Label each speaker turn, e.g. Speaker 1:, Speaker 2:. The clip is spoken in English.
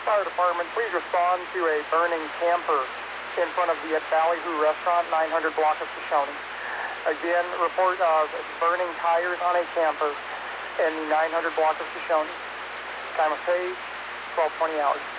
Speaker 1: Fire Department, please respond to a burning camper in front of the Ballyhoo Restaurant, 900 block of Shoshone. Again, report of burning tires on a camper in the 900 block of Shoshone. Time of page, 12:20 hours.